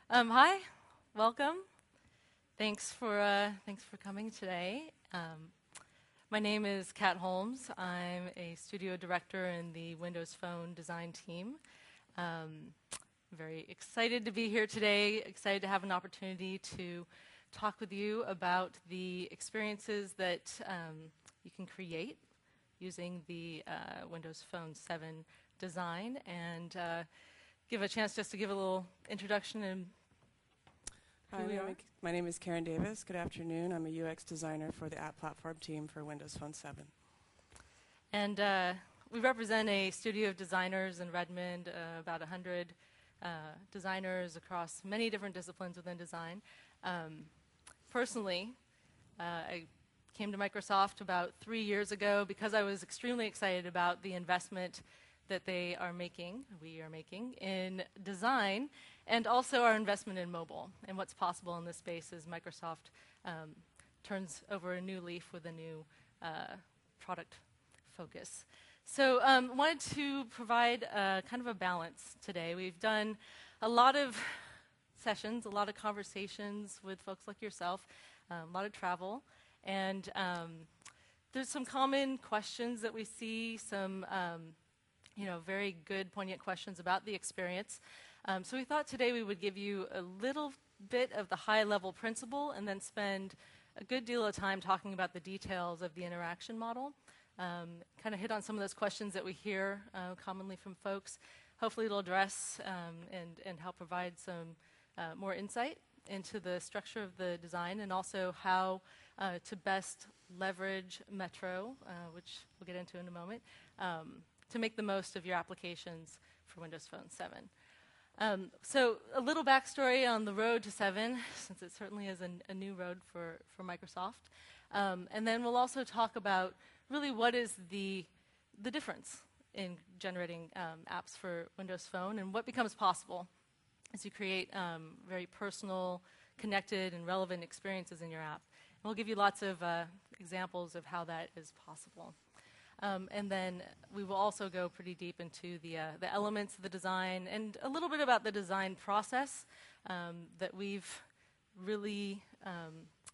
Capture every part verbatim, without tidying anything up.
Um, hi, welcome. Thanks for uh, thanks for coming today. Um, my name is Kat Holmes. I'm a studio director in the Windows Phone design team. Um, very excited to be here today. Excited to have an opportunity to talk with you about the experiences that um, you can create using the uh, Windows Phone seven design, and uh, give a chance just to give a little introduction and Hi, who we my, are. name- my name is Karen Davis. Good afternoon. I'm a U X designer for the app platform team for Windows Phone seven. And uh, we represent a studio of designers in Redmond, uh, about one hundred uh, designers across many different disciplines within design. Um, personally, uh, I came to Microsoft about three years ago because I was extremely excited about the investment that they are making, we are making, in design, and also our investment in mobile. And what's possible in this space is Microsoft um, turns over a new leaf with a new uh, product focus. So um, wanted to provide a, kind of a balance today. We've done a lot of sessions, a lot of conversations with folks like yourself, um, a lot of travel, and um, there's some common questions that we see, some um, you know, very good, poignant questions about the experience. Um, so we thought today we would give you a little bit of the high-level principle and then spend a good deal of time talking about the details of the interaction model. Um, kind of hit on some of those questions that we hear uh, commonly from folks. Hopefully it'll address um, and, and help provide some uh, more insight into the structure of the design and also how uh, to best leverage Metro, uh, which we'll get into in a moment, um, to make the most of your applications for Windows Phone seven. Um, so a little backstory on the road to seven, since it certainly is a, a new road for, for Microsoft. Um, and then we'll also talk about really what is the, the difference in generating um, apps for Windows Phone and what becomes possible as you create um, very personal, connected, and relevant experiences in your app. And we'll give you lots of uh, examples of how that is possible. Um, and then we will also go pretty deep into the, uh, the elements of the design and a little bit about the design process um, that we've really um,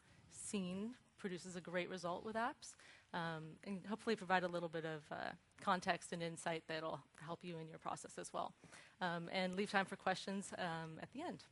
seen produces a great result with apps, um, and hopefully provide a little bit of uh, context and insight that will help you in your process as well. Um, and leave time for questions um, at the end.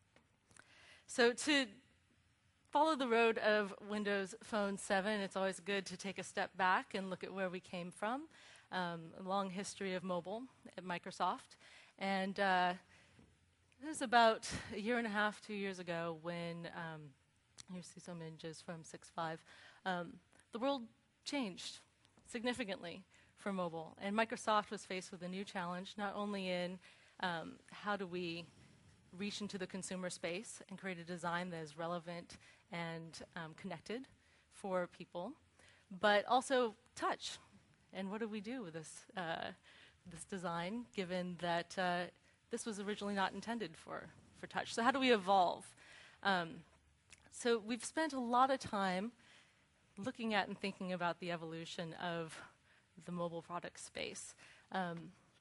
So to follow the road of Windows Phone seven, it's always good to take a step back and look at where we came from. Um, a long history of mobile at Microsoft. And uh, it was about a year and a half, two years ago when, um, you see some images from six point five, um, the world changed significantly for mobile. And Microsoft was faced with a new challenge, not only in um, how do we reach into the consumer space and create a design that is relevant and um, connected for people, but also touch. And what do we do with this, uh, this design, given that uh, this was originally not intended for, for touch? So how do we evolve? Um, so we've spent a lot of time looking at and thinking about the evolution of the mobile product space. Um,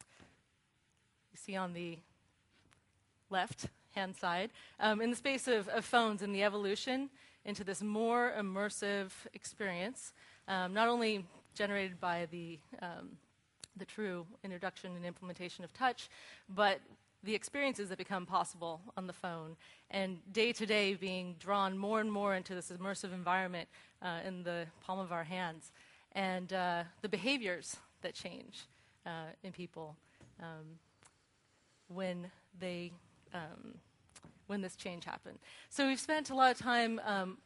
you see on the left-hand side, um, in the space of, of phones and the evolution into this more immersive experience, um, not only generated by the, um, the true introduction and implementation of touch, but the experiences that become possible on the phone, and day-to-day being drawn more and more into this immersive environment uh, in the palm of our hands, and uh, the behaviors that change uh, in people um, when they Um, when this change happened. So we've spent a lot of time um,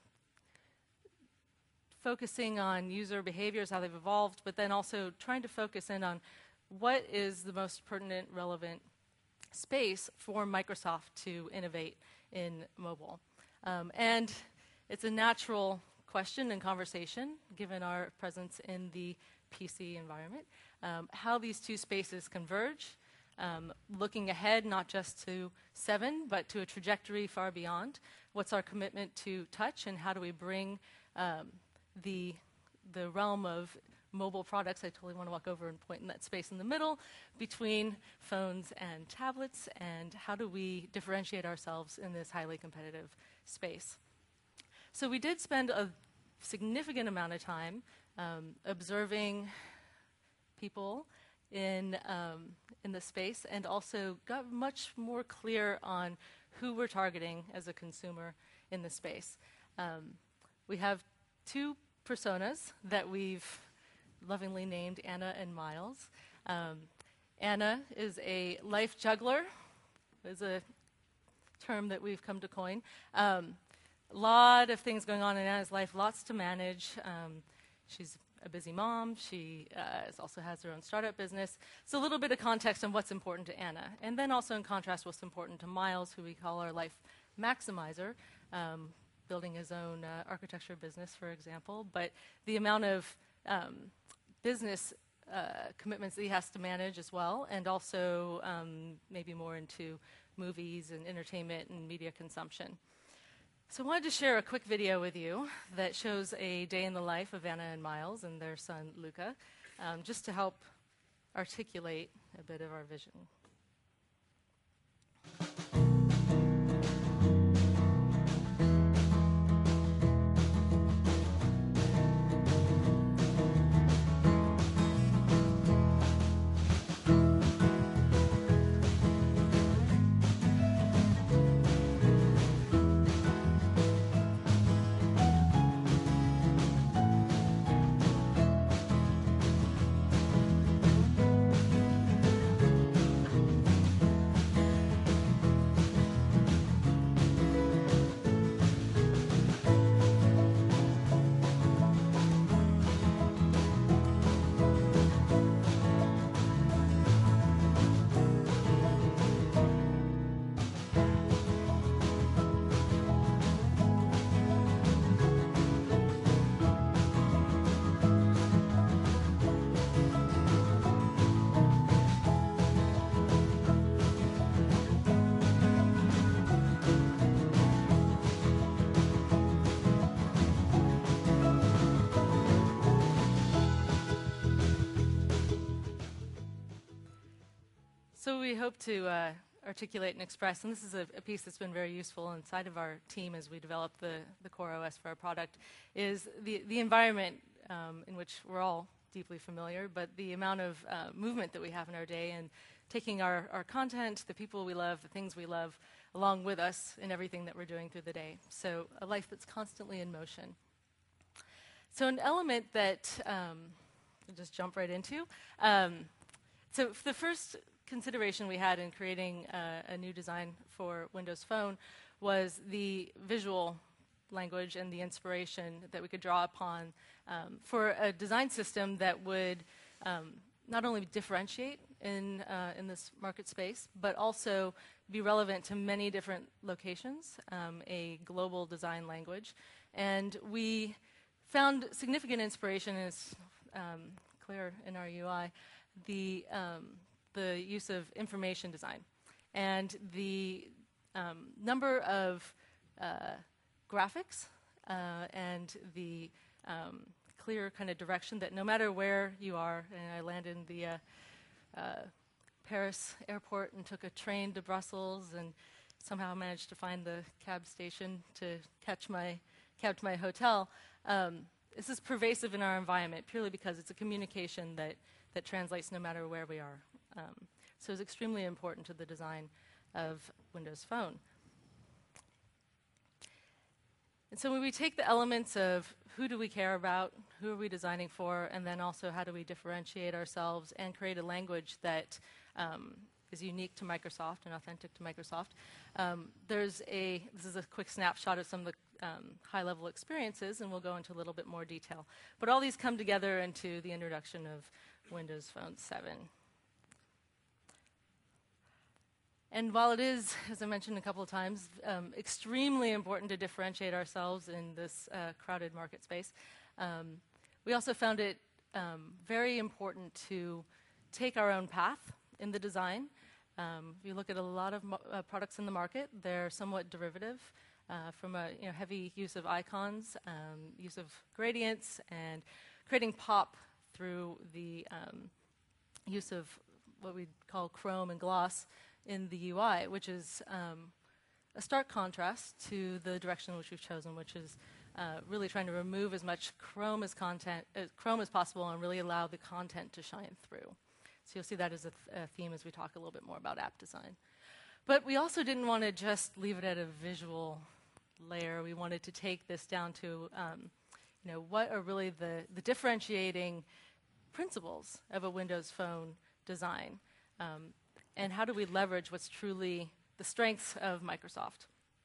focusing on user behaviors, how they've evolved, but then also trying to focus in on what is the most pertinent, relevant space for Microsoft to innovate in mobile. Um, and it's a natural question and conversation, given our presence in the P C environment, um, how these two spaces converge. Um, looking ahead, not just to seven, but to a trajectory far beyond. What's our commitment to touch, and how do we bring um, the, the realm of mobile products. I totally want to walk over and point in that space in the middle between phones and tablets, and how do we differentiate ourselves in this highly competitive space. So we did spend a significant amount of time um, observing people in, um, in the space, and also got much more clear on who we're targeting as a consumer in the space. Um, we have two personas that we've lovingly named Anna and Miles. Um, Anna is a life juggler, is a term that we've come to coin. Um, a lot of things going on in Anna's life, lots to manage. Um, she's a busy mom. She uh, is also has her own startup business. So a little bit of context on what's important to Anna. And then also in contrast, what's important to Miles, who we call our life maximizer, um, building his own uh, architecture business, for example. But the amount of um, business uh, commitments that he has to manage as well, and also um, maybe more into movies and entertainment and media consumption. So I wanted to share a quick video with you that shows a day in the life of Anna and Miles and their son, Luca, um, just to help articulate a bit of our vision. So we hope to uh, articulate and express, and this is a, a piece that's been very useful inside of our team as we develop the, the core O S for our product, is the, the environment um, in which we're all deeply familiar, but the amount of uh, movement that we have in our day, and taking our, our content, the people we love, the things we love, along with us in everything that we're doing through the day. So a life that's constantly in motion. So an element that um, I'll just jump right into. Um, so the first consideration we had in creating uh, a new design for Windows Phone was the visual language and the inspiration that we could draw upon um, for a design system that would um, not only differentiate in, uh, in this market space, but also be relevant to many different locations, um, a global design language. And we found significant inspiration, and it's um, clear in our U I, the um, the use of information design, and the um, number of uh, graphics uh, and the um, clear kind of direction that no matter where you are, and I landed in the uh, uh, Paris airport and took a train to Brussels and somehow managed to find the cab station to catch my cab to my hotel. Um, this is pervasive in our environment purely because it's a communication that, that translates no matter where we are. Um, so it's extremely important to the design of Windows Phone. And so when we take the elements of who do we care about, who are we designing for, and then also how do we differentiate ourselves and create a language that um, is unique to Microsoft and authentic to Microsoft, um, there's a, this is a quick snapshot of some of the um, high-level experiences, and we'll go into a little bit more detail. But all these come together into the introduction of Windows Phone seven. And while it is, as I mentioned a couple of times, um, extremely important to differentiate ourselves in this uh, crowded market space, um, we also found it um, very important to take our own path in the design. Um, if you look at a lot of mo uh, products in the market, they're somewhat derivative uh, from a you know, heavy use of icons, um, use of gradients, and creating pop through the um, use of what we call Chrome and Gloss in the U I, which is um, a stark contrast to the direction which we've chosen, which is uh, really trying to remove as much Chrome as content, uh, Chrome as possible, and really allow the content to shine through. So you'll see that as a, th- a theme as we talk a little bit more about app design. But we also didn't want to just leave it at a visual layer. We wanted to take this down to, um, you know, what are really the, the differentiating principles of a Windows Phone design, um, and how do we leverage what's truly the strengths of Microsoft.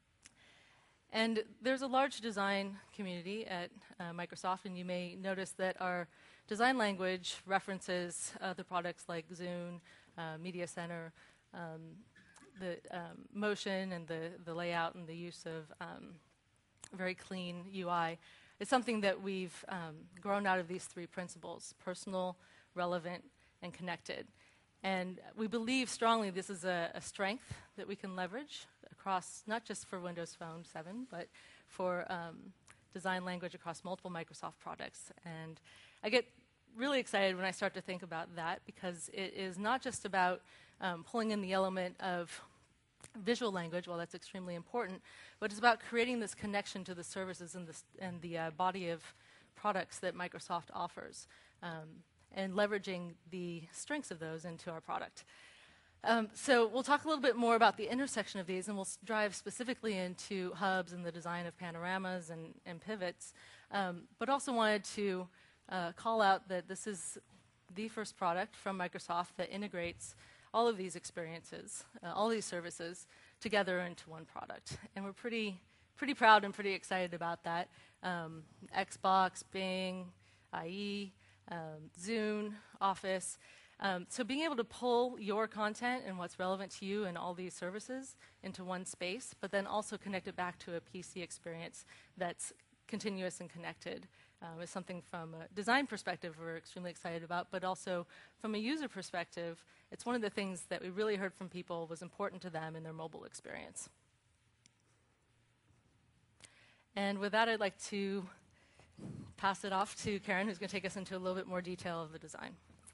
And there's a large design community at uh, Microsoft, and you may notice that our design language references other products like Zune, uh, Media Center, um, the um, motion and the, the layout and the use of um, very clean U I. It's something that we've um, grown out of these three principles: personal, relevant, and connected. And we believe strongly this is a, a strength that we can leverage across, not just for Windows Phone seven, but for um, design language across multiple Microsoft products. And I get really excited when I start to think about that, because it is not just about um, pulling in the element of visual language, well, that's extremely important, but it's about creating this connection to the services and the, and the uh, body of products that Microsoft offers, um, and leveraging the strengths of those into our product. Um, so we'll talk a little bit more about the intersection of these, and we'll s- drive specifically into hubs and the design of panoramas and, and pivots, um, but also wanted to uh, call out that this is the first product from Microsoft that integrates all of these experiences, uh, all these services together into one product. And we're pretty, pretty proud and pretty excited about that. Um, Xbox, Bing, I E, um, Zune, Office. Um, so being able to pull your content and what's relevant to you and all these services into one space, but then also connect it back to a P C experience that's continuous and connected, um, is something from a design perspective we're extremely excited about, but also from a user perspective, it's one of the things that we really heard from people was important to them in their mobile experience. And with that, I'd like to pass it off to Karen, who's going to take us into a little bit more detail of the design.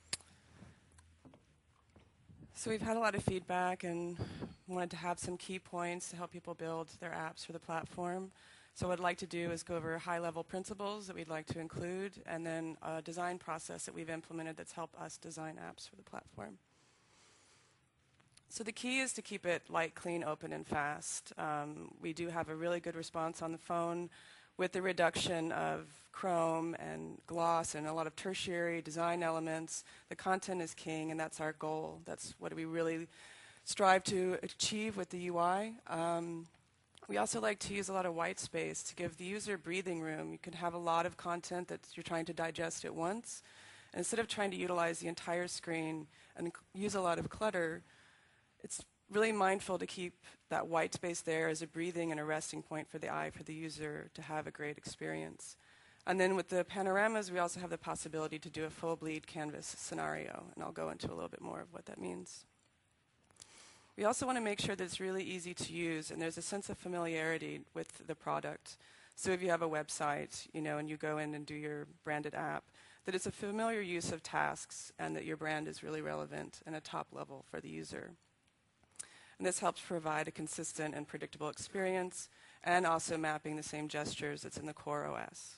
So we've had a lot of feedback and wanted to have some key points to help people build their apps for the platform. So what I'd like to do is go over high-level principles that we'd like to include, and then a design process that we've implemented that's helped us design apps for the platform. So the key is to keep it light, clean, open, and fast. Um, we do have a really good response on the phone with the reduction of Chrome and Gloss and a lot of tertiary design elements. The content is king, and that's our goal. That's what we really strive to achieve with the U I. Um, we also like to use a lot of white space to give the user breathing room. You can have a lot of content that you're trying to digest at once. And instead of trying to utilize the entire screen and use a lot of clutter, it's really mindful to keep that white space there as a breathing and a resting point for the eye, for the user to have a great experience. And then with the panoramas, we also have the possibility to do a full bleed canvas scenario, and I'll go into a little bit more of what that means. We also want to make sure that it's really easy to use, and there's a sense of familiarity with the product. So if you have a website, you know, and you go in and do your branded app, that it's a familiar use of tasks, and that your brand is really relevant and a top level for the user. And this helps provide a consistent and predictable experience, and also mapping the same gestures that's in the core O S.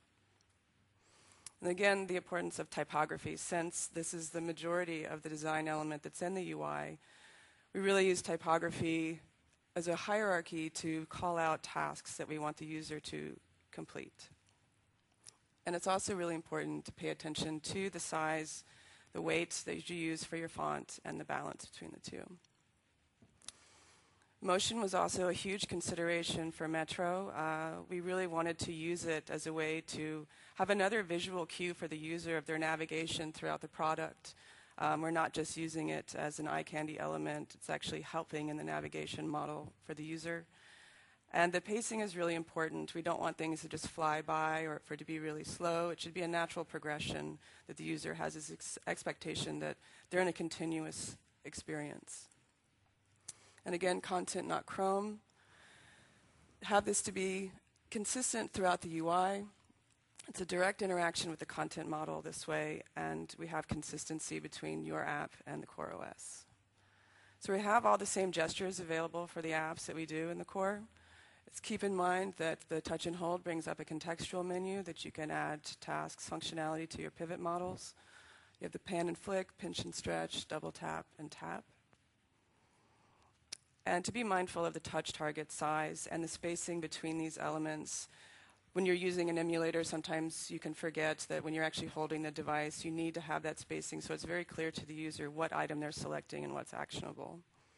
And again, the importance of typography. Since this is the majority of the design element that's in the U I, we really use typography as a hierarchy to call out tasks that we want the user to complete. And it's also really important to pay attention to the size, the weight that you use for your font, and the balance between the two. Motion was also a huge consideration for Metro. Uh, we really wanted to use it as a way to have another visual cue for the user of their navigation throughout the product. Um, we're not just using it as an eye candy element, it's actually helping in the navigation model for the user. And the pacing is really important. We don't want things to just fly by or for it to be really slow. It should be a natural progression that the user has this ex- expectation that they're in a continuous experience. And again, content, not Chrome. Have this to be consistent throughout the U I. It's a direct interaction with the content model this way, and we have consistency between your app and the core O S. So we have all the same gestures available for the apps that we do in the core. Let's keep in mind that the touch and hold brings up a contextual menu that you can add tasks functionality to your pivot models. You have the pan and flick, pinch and stretch, double tap, and tap. And to be mindful of the touch target size and the spacing between these elements. When you're using an emulator, sometimes you can forget that when you're actually holding the device, you need to have that spacing so it's very clear to the user what item they're selecting and what's actionable.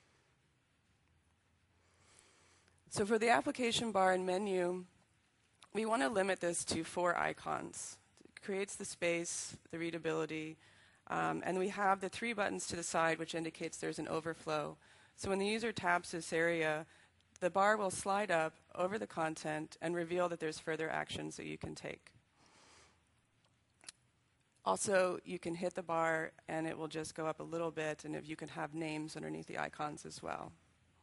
So for the application bar and menu, we want to limit this to four icons. It creates the space, the readability, um, and we have the three buttons to the side, which indicates there's an overflow. So when the user taps this area, the bar will slide up over the content and reveal that there's further actions that you can take. Also, you can hit the bar and it will just go up a little bit, and if you can have names underneath the icons as well.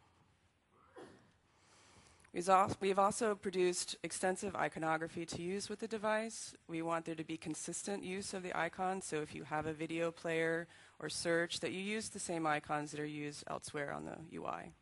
We've also produced extensive iconography to use with the device. We want there to be consistent use of the icons, so if you have a video player or search, that you use the same icons that are used elsewhere on the U I.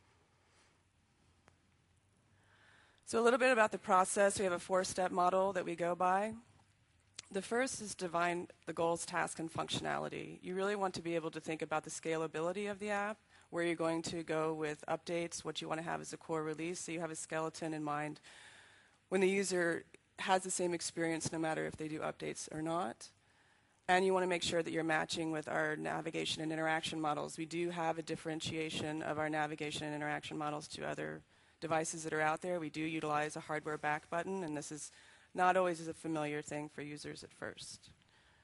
So a little bit about the process. We have a four-step model that we go by. The first is define the goals, task, and functionality. You really want to be able to think about the scalability of the app, where you're going to go with updates, what you want to have as a core release, so you have a skeleton in mind when the user has the same experience no matter if they do updates or not. And you want to make sure that you're matching with our navigation and interaction models. We do have a differentiation of our navigation and interaction models to other devices that are out there. We do utilize a hardware back button, and this is not always a familiar thing for users at first.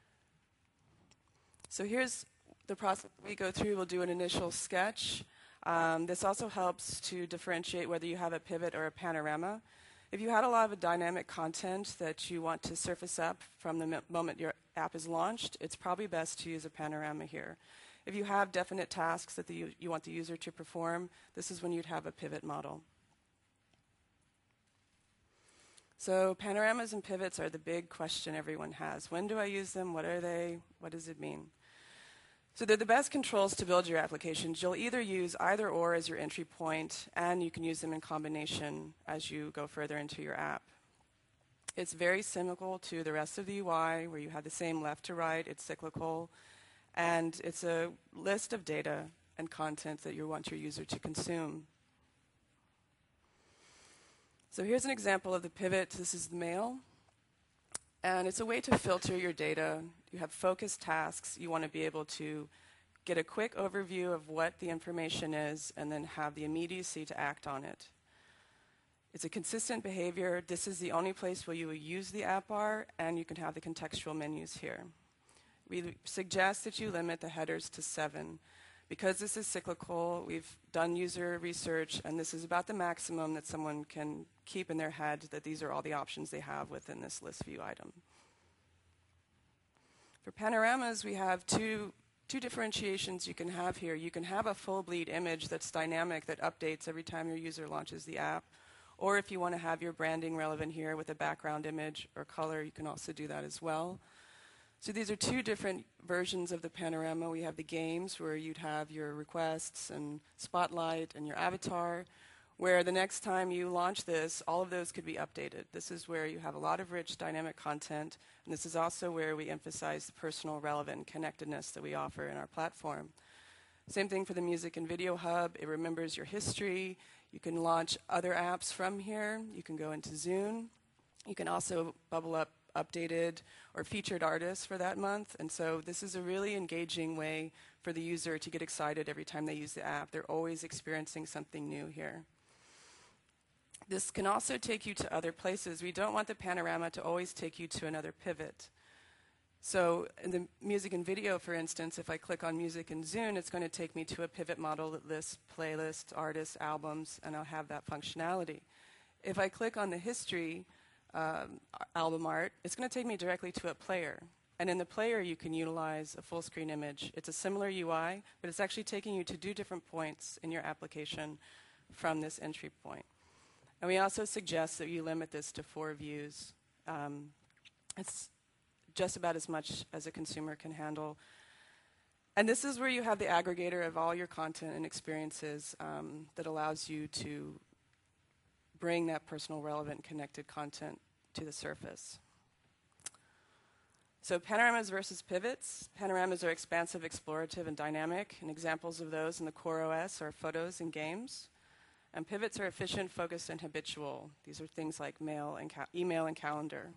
So here's the process we go through. We'll do an initial sketch. Um, this also helps to differentiate whether you have a pivot or a panorama. If you had a lot of dynamic content that you want to surface up from the moment your app is launched, it's probably best to use a panorama here. If you have definite tasks that the, you want the user to perform, this is when you'd have a pivot model. So panoramas and pivots are the big question everyone has. When do I use them? What are they? What does it mean? So they're the best controls to build your applications. You'll either use either or as your entry point, and you can use them in combination as you go further into your app. It's very similar to the rest of the U I, where you have the same left to right. It's cyclical, and it's a list of data and content that you want your user to consume. So here's an example of the pivot. This is the mail. And it's a way to filter your data. You have focused tasks. You want to be able to get a quick overview of what the information is and then have the immediacy to act on it. It's a consistent behavior. This is the only place where you will use the app bar, and you can have the contextual menus here. We suggest that you limit the headers to seven. Because this is cyclical, we've done user research, and this is about the maximum that someone can keep in their head, that these are all the options they have within this list view item. For panoramas, we have two, two differentiations you can have here. You can have a full bleed image that's dynamic, that updates every time your user launches the app. Or if you want to have your branding relevant here with a background image or color, you can also do that as well. So these are two different versions of the panorama. We have the games, where you'd have your requests and spotlight and your avatar, where the next time you launch this, all of those could be updated. This is where you have a lot of rich dynamic content, and this is also where we emphasize the personal, relevant connectedness that we offer in our platform. Same thing for the Music and Video Hub. It remembers your history. You can launch other apps from here. You can go into Zune. You can also bubble up updated or featured artists for that month. And so this is a really engaging way for the user to get excited every time they use the app. They're always experiencing something new here. This can also take you to other places. We don't want the panorama to always take you to another pivot. So in the music and video, for instance, if I click on music in Zune, it's going to take me to a pivot model that lists playlists, artists, albums, and I'll have that functionality. If I click on the history um, album art, it's going to take me directly to a player. And in the player, you can utilize a full screen image. It's a similar U I, but it's actually taking you to two different points in your application from this entry point. And we also suggest that you limit this to four views. Um, It's just about as much as a consumer can handle. And this is where you have the aggregator of all your content and experiences um, that allows you to bring that personal, relevant, connected content to the surface. So panoramas versus pivots. Panoramas are expansive, explorative, and dynamic, and examples of those in the Core O S are photos and games. And pivots are efficient, focused, and habitual. These are things like mail and email and calendar.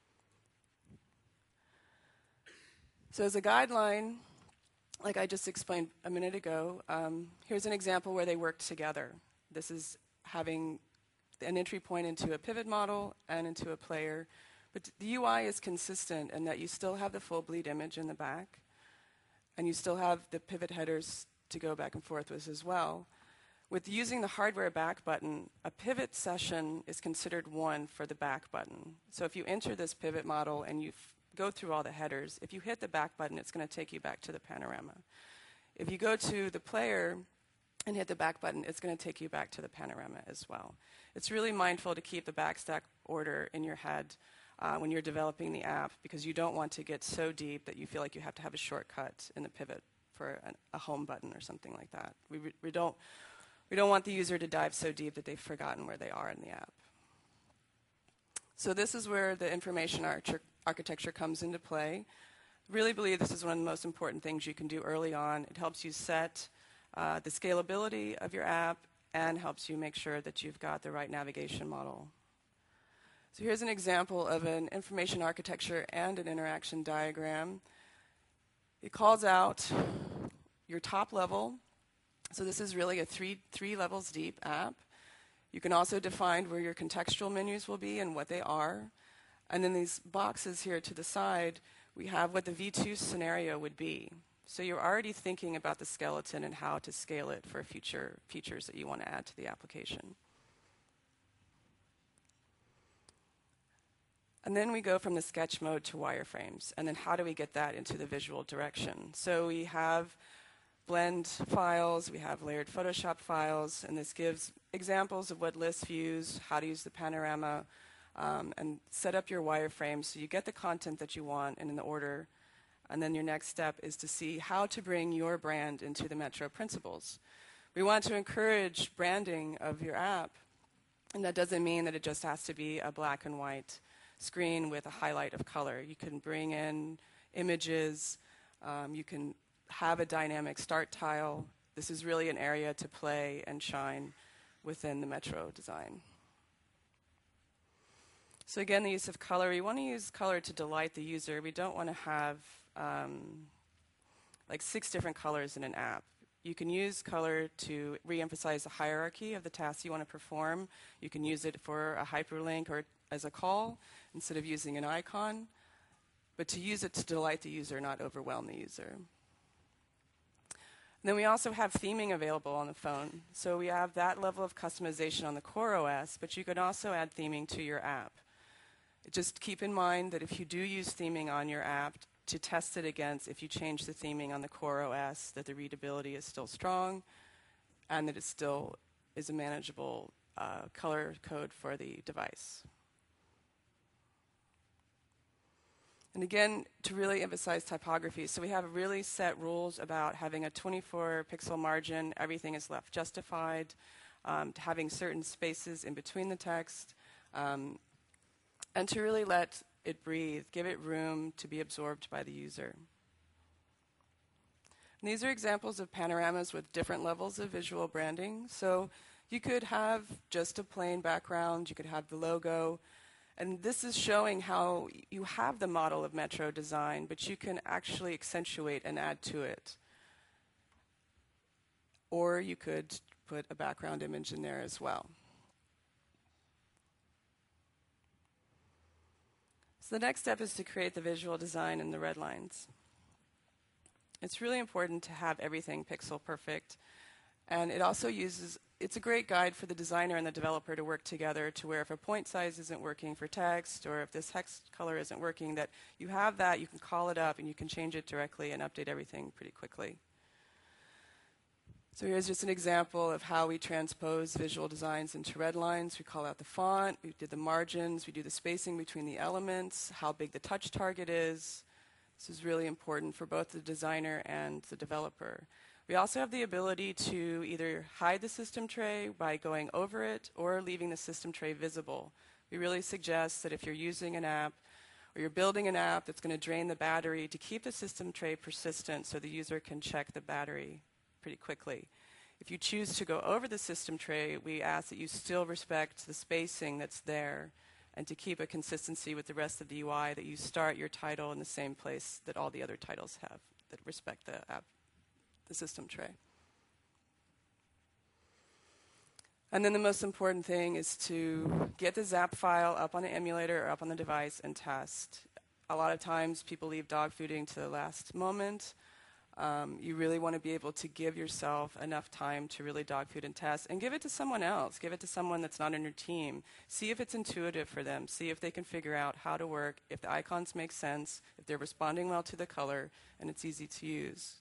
So as a guideline, like I just explained a minute ago, um, here's an example where they work together. This is having an entry point into a pivot model and into a player. But the U I is consistent in that you still have the full bleed image in the back, and you still have the pivot headers to go back and forth with as well. With using the hardware back button, a pivot session is considered one for the back button. So if you enter this pivot model and you go through all the headers, if you hit the back button, it's going to take you back to the panorama. If you go to the player and hit the back button, it's going to take you back to the panorama as well. It's really mindful to keep the backstack order in your head uh, when you're developing the app, because you don't want to get so deep that you feel like you have to have a shortcut in the pivot for an, a home button or something like that. We, re we, don't, we don't want the user to dive so deep that they've forgotten where they are in the app. So this is where the information arch architecture comes into play. Really believe this is one of the most important things you can do early on. It helps you set uh, the scalability of your app and helps you make sure that you've got the right navigation model. So here's an example of an information architecture and an interaction diagram. It calls out your top level. So this is really a three, three levels deep app. You can also define where your contextual menus will be and what they are. And then these boxes here to the side, we have what the V two scenario would be. So you're already thinking about the skeleton and how to scale it for future features that you want to add to the application. And then we go from the sketch mode to wireframes. And then how do we get that into the visual direction? So we have blend files, we have layered Photoshop files, and this gives examples of what list views, how to use the panorama, um, and set up your wireframe so you get the content that you want and in the order. And then your next step is to see how to bring your brand into the Metro principles. We want to encourage branding of your app, and that doesn't mean that it just has to be a black and white screen with a highlight of color. You can bring in images, um, you can have a dynamic start tile. This is really an area to play and shine within the Metro design. So again, the use of color. We want to use color to delight the user. We don't want to have um, like six different colors in an app. You can use color to re-emphasize the hierarchy of the tasks you want to perform. You can use it for a hyperlink or as a call instead of using an icon. But to use it to delight the user, not overwhelm the user. And then we also have theming available on the phone. So we have that level of customization on the Core O S, but you can also add theming to your app. Just keep in mind that if you do use theming on your app, to test it against if you change the theming on the Core O S, that the readability is still strong and that it still is a manageable uh, color code for the device. And again, to really emphasize typography, so we have really set rules about having a twenty-four pixel margin, everything is left justified, um, to having certain spaces in between the text, um, and to really let it breathe, give it room to be absorbed by the user. And these are examples of panoramas with different levels of visual branding. So you could have just a plain background, you could have the logo, and this is showing how you have the model of Metro design, but you can actually accentuate and add to it. Or you could put a background image in there as well. So the next step is to create the visual design in the red lines. It's really important to have everything pixel perfect. And it also uses, it's a great guide for the designer and the developer to work together to where if a point size isn't working for text or if this hex color isn't working, that you have that, you can call it up and you can change it directly and update everything pretty quickly. So here's just an example of how we transpose visual designs into red lines. We call out the font, we did the margins, we do the spacing between the elements, how big the touch target is. This is really important for both the designer and the developer. We also have the ability to either hide the system tray by going over it or leaving the system tray visible. We really suggest that if you're using an app or you're building an app that's going to drain the battery, to keep the system tray persistent so the user can check the battery pretty quickly. If you choose to go over the system tray, we ask that you still respect the spacing that's there and to keep a consistency with the rest of the U I, that you start your title in the same place that all the other titles have that respect the app, the system tray. And then the most important thing is to get the zap file up on the emulator or up on the device and test. A lot of times people leave dog fooding to the last moment. Um, you really want to be able to give yourself enough time to really dog food and test, and give it to someone else. Give it to someone that's not on your team. See if it's intuitive for them. See if they can figure out how to work, if the icons make sense, if they're responding well to the color, and it's easy to use.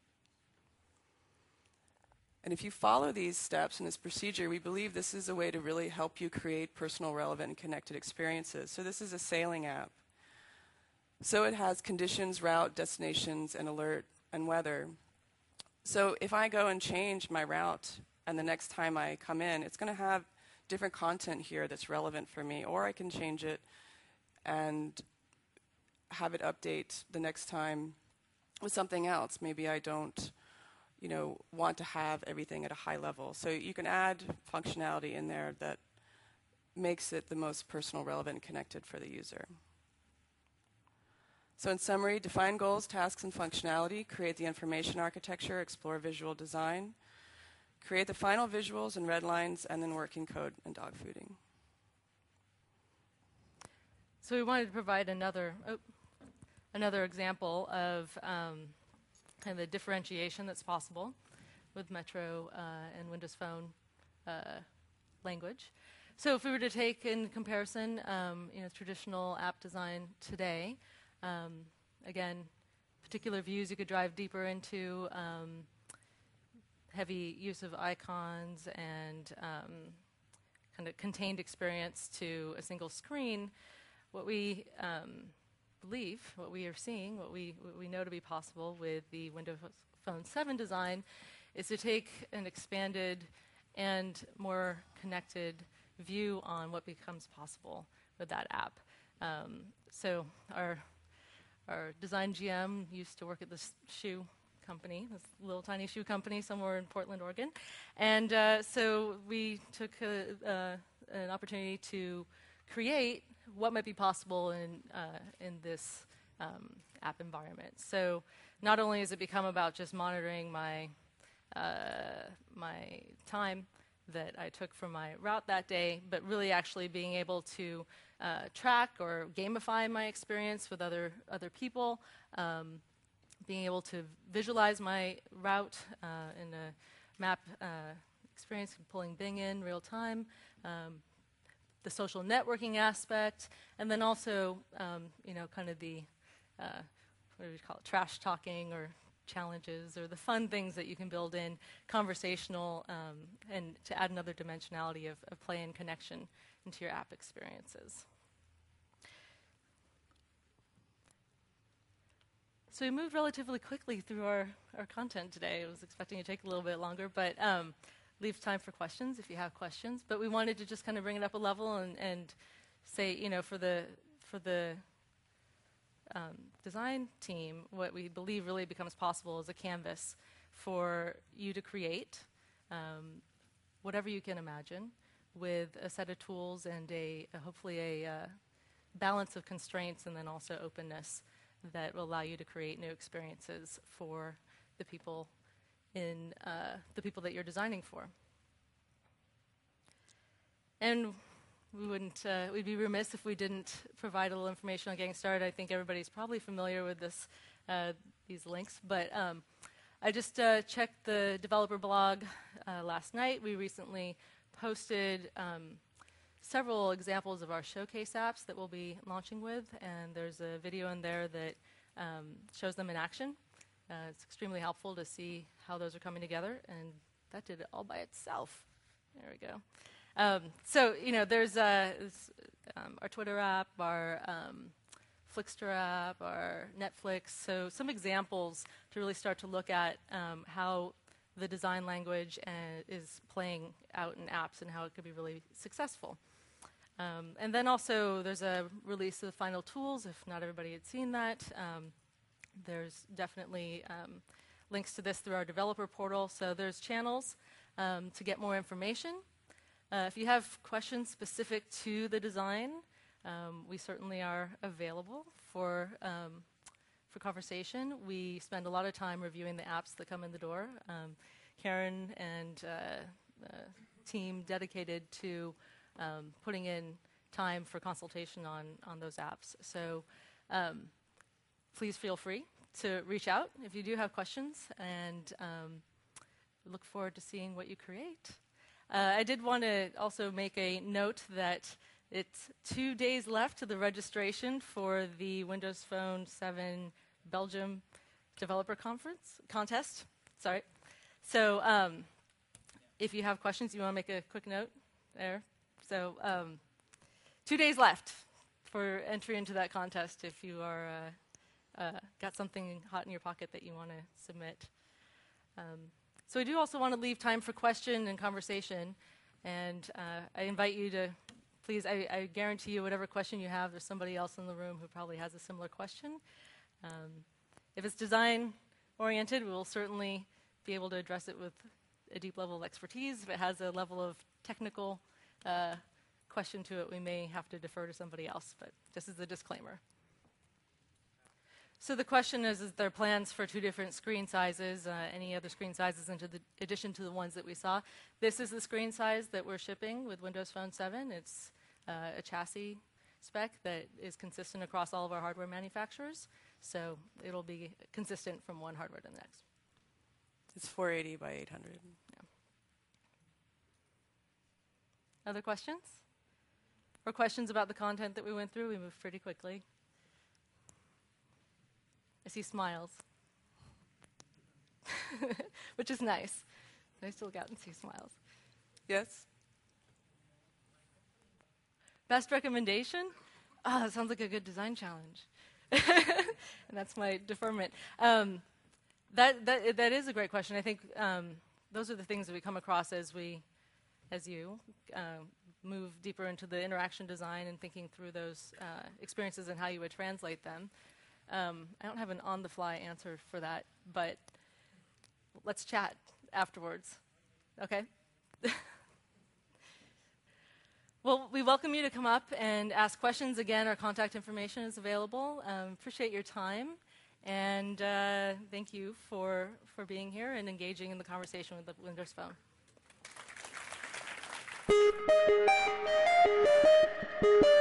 And if you follow these steps in this procedure, we believe this is a way to really help you create personal, relevant, and connected experiences. So this is a sailing app. So it has conditions, route, destinations, and alert, and weather. So if I go and change my route and the next time I come in, it's going to have different content here that's relevant for me, or I can change it and have it update the next time with something else. Maybe I don't, you know, want to have everything at a high level. So you can add functionality in there that makes it the most personal, relevant, and connected for the user. So in summary, define goals, tasks, and functionality, create the information architecture, explore visual design, create the final visuals and red lines, and then working code and dog fooding. So we wanted to provide another, oh, another example of um, kind of the differentiation that's possible with Metro uh, and Windows Phone uh, language. So if we were to take in comparison, um, you know, traditional app design today, Um, again, particular views you could drive deeper into, um, heavy use of icons and um, kind of contained experience to a single screen. What we um, believe, what we are seeing, what we, what we know to be possible with the Windows Phone seven design is to take an expanded and more connected view on what becomes possible with that app. Um, so our Our design G M used to work at this shoe company, this little tiny shoe company somewhere in Portland, Oregon. And uh, so we took a, uh, an opportunity to create what might be possible in, uh, in this um, app environment. So not only has it become about just monitoring my, uh, my time that I took from my route that day, but really actually being able to uh, track or gamify my experience with other other people, um, being able to visualize my route uh, in a map uh, experience, pulling Bing in real time, um, the social networking aspect, and then also, um, you know, kind of the, uh, what do we call it, trash talking or challenges or the fun things that you can build in, conversational, um, and to add another dimensionality of, of play and connection into your app experiences. So we moved relatively quickly through our, our content today. I was expecting it to take a little bit longer, but um, leave time for questions if you have questions. But we wanted to just kind of bring it up a level and, and say, you know, for the, for the Um, design team, what we believe really becomes possible is a canvas for you to create um, whatever you can imagine with a set of tools and a, a hopefully a uh, balance of constraints and then also openness that will allow you to create new experiences for the people in uh, the people that you're designing for. And we wouldn't, uh, we'd be remiss if we didn't provide a little information on getting started. I think everybody's probably familiar with this, uh, these links, but um, I just uh, checked the developer blog uh, last night. We recently posted um, several examples of our showcase apps that we'll be launching with, and there's a video in there that um, shows them in action. Uh, it's extremely helpful to see how those are coming together, and that did it all by itself. There we go. Um, so, you know, there's uh, this, um, our Twitter app, our um, Flickster app, our Netflix. So some examples to really start to look at um, how the design language uh, is playing out in apps and how it could be really successful. Um, and then also there's a release of the final tools, if not everybody had seen that. Um, there's definitely um, links to this through our developer portal. So there's channels um, to get more information. Uh, if you have questions specific to the design, um, we certainly are available for, um, for conversation. We spend a lot of time reviewing the apps that come in the door. Um, Karen and uh, the team dedicated to um, putting in time for consultation on, on those apps. So um, please feel free to reach out if you do have questions, and um, we look forward to seeing what you create. Uh, I did want to also make a note that it's two days left to the registration for the Windows Phone seven Belgium Developer Conference contest. Sorry. So um, if you have questions, you want to make a quick note there. So um, two days left for entry into that contest if you are uh, uh, got something hot in your pocket that you want to submit. Um, So we do also want to leave time for question and conversation, and uh, I invite you to, please, I, I guarantee you whatever question you have, there's somebody else in the room who probably has a similar question. Um, if it's design-oriented, we will certainly be able to address it with a deep level of expertise. If it has a level of technical uh, question to it, we may have to defer to somebody else, but just as a disclaimer. So the question is, is there plans for two different screen sizes, uh, any other screen sizes in addition to the ones that we saw? This is the screen size that we're shipping with Windows Phone seven. It's uh, a chassis spec that is consistent across all of our hardware manufacturers. So it'll be consistent from one hardware to the next. It's four eighty by eight hundred. Yeah. Other questions? Or questions about the content that we went through? We moved pretty quickly. I see smiles, which is nice. I still look out and see smiles. Yes? Best recommendation? Ah, oh, that sounds like a good design challenge. And that's my deferment. Um, that, that, that is a great question. I think um, those are the things that we come across as we, as you, uh, move deeper into the interaction design and thinking through those uh, experiences and how you would translate them. Um, I don't have an on-the-fly answer for that, but let's chat afterwards, okay? Well, we welcome you to come up and ask questions. Again, our contact information is available. Um, appreciate your time, and uh, thank you for, for being here and engaging in the conversation with the Windows Phone.